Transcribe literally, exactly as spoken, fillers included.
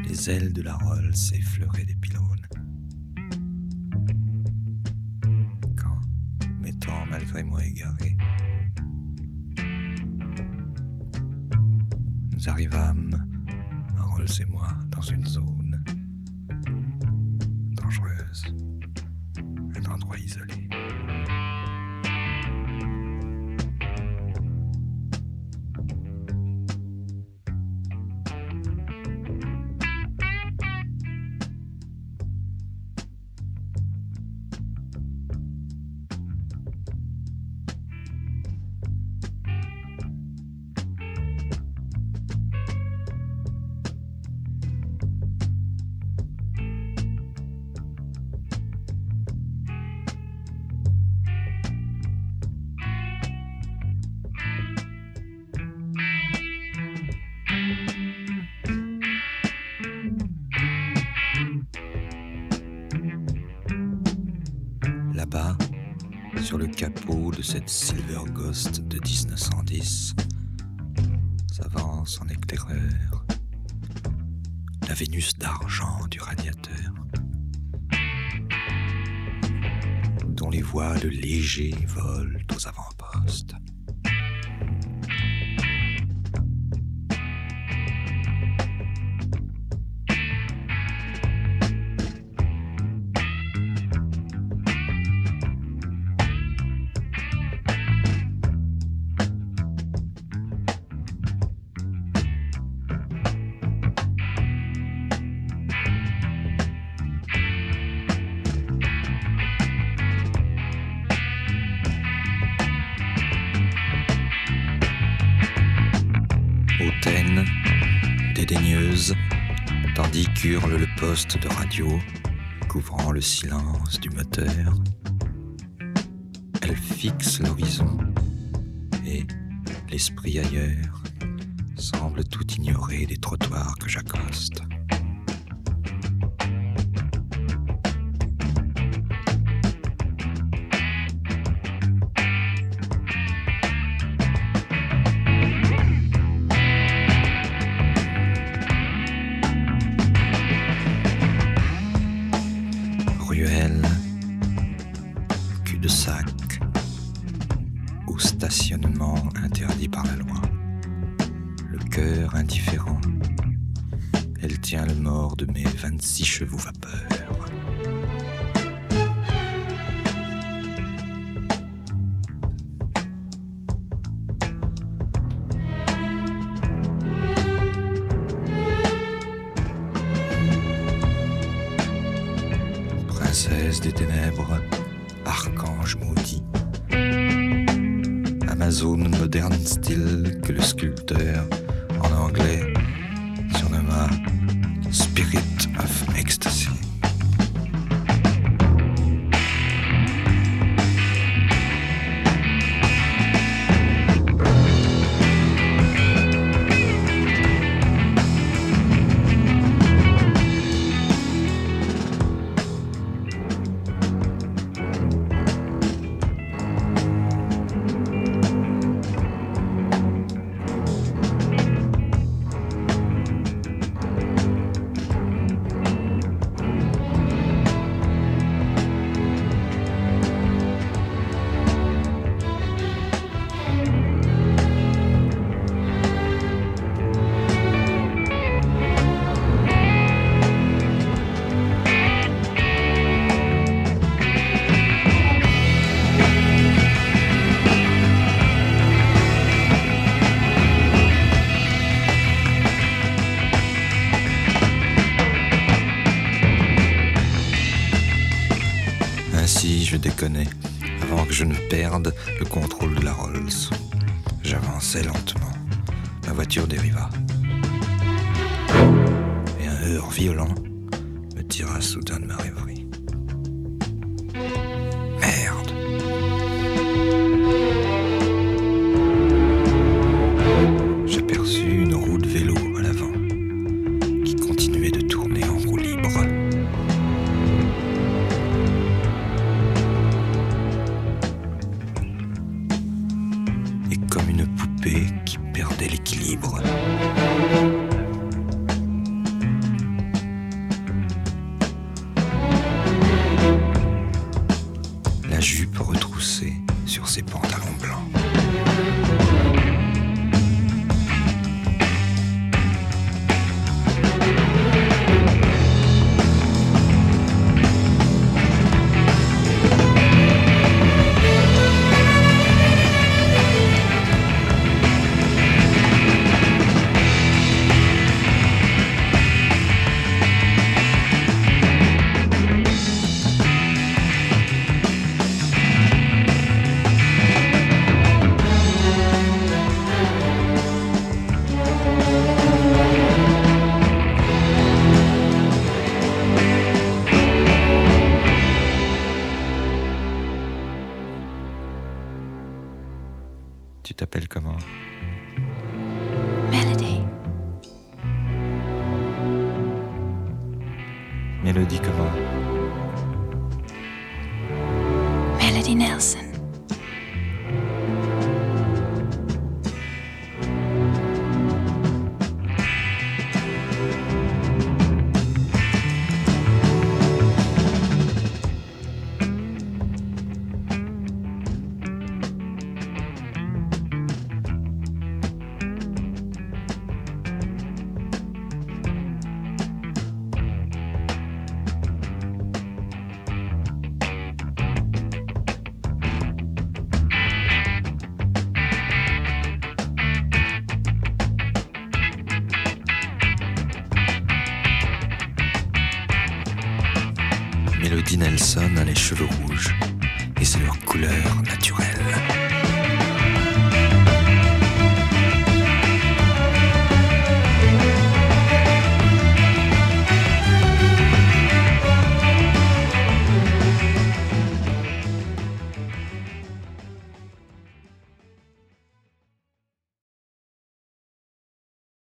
les ailes de la Rolls effleuraient des pylônes. Quand, m'étant malgré moi égaré, nous arrivâmes, Rolls et moi, dans une zone dangereuse, un endroit isolé. Là-bas, sur le capot de cette Silver Ghost de dix-neuf cent dix, s'avance en éclaireur la Vénus d'argent du radiateur, dont les voiles légers volent aux avant-postes. Hautaine, dédaigneuse, tandis qu'hurle le poste de radio, couvrant le silence du moteur. Elle fixe l'horizon et, l'esprit ailleurs, semble tout ignorer des trottoirs que j'accoste. Ruelle, cul-de-sac ou stationnement interdit par la loi. Le cœur indifférent, elle tient le mort de mes vingt-six chevaux vapeur. Princesse des ténèbres, archange maudit, Amazone moderne style que le sculpteur, en anglais, surnomma Spirit of Ecstasy. Ainsi, je déconnais, avant que je ne perde le contrôle de la Rolls. J'avançais lentement. Ma voiture dériva. Et un heurt violent me tira soudain de ma rêverie. Merde! J'aperçus une roue de vélo à l'avant, qui continuait de tourner en roue libre. Et comme une poupée qui perdait l'équilibre, Tu t'appelles comment? Melody. Mélodie comment? Melody Nelson. Mélodie Nelson a les cheveux rouges et c'est leur couleur naturelle.